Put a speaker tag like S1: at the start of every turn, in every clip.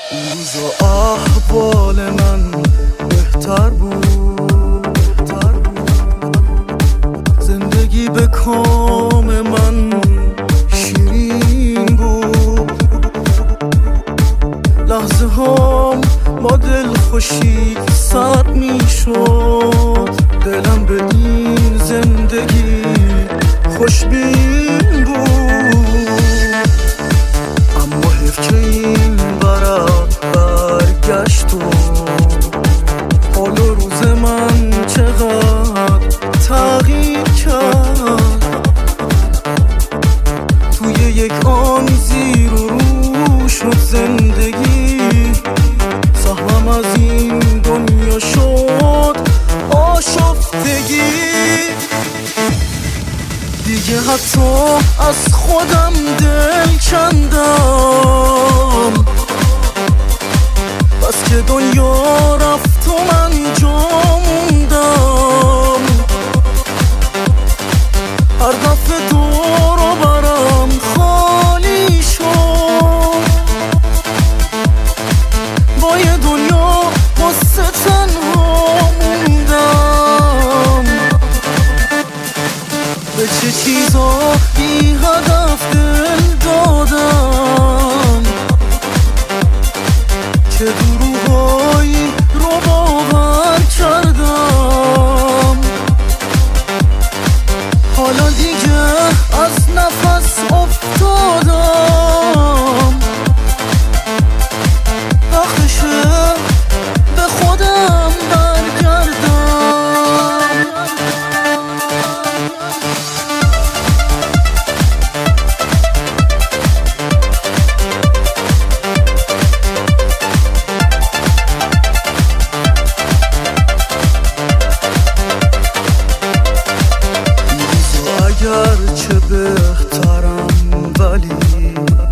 S1: اون روزا احوال من بهتر بود، زندگی به کام من شیرین بود، لحظه هام با دل خوشی سرد می شد، دلم به این زندگی خوشبین بود. اما حیف که این ورق برگشت و حال و روز من چقدر تغییر کرد. توی یک آن زیر و رو شد زندگی، سهمم از این دنیا شد آشفتگی. دیگه حتی از خودم دل کندم، بس که دنیا رفت و من جا موندم. هر دفعه دور و برم خالی شد، با یه دنیا واسه تنها موندم. به چه چیزا بی هدف دل دادم که دروغایی رو باور کردم. حالا دیگه از نفس افتادم، وقتشه به خودم برگردم. اگرچه بهترم ولی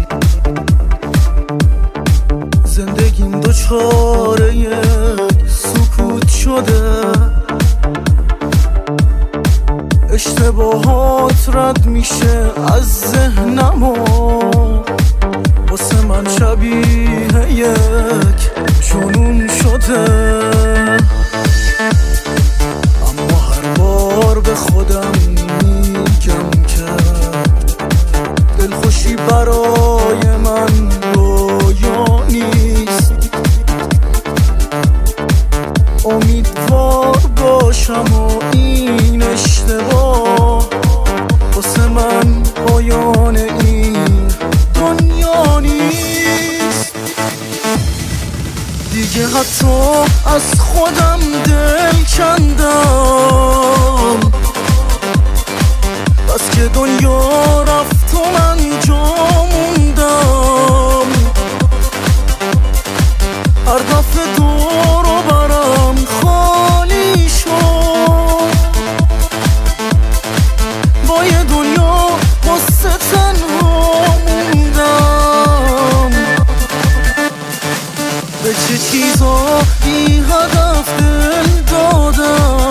S1: زندگیم دچار یک سکوت شده. اشتباهات رد میشه از ذهنم و واسه من شبیه یک جنون شده. اما هر بار به خودم میگم که دلخوشی برای من رویا نیست. امیدوار باشم و این اشتباه واسه من پایان این دنیا نیست. دیگه حتی از خودم دل کندم، بس که دنیا رفت و من جا موندم. هر دفعه دور و برم خالی شد، با یه دنیا واسه تنها موندم. به چه چیزا بی هدف دل دادم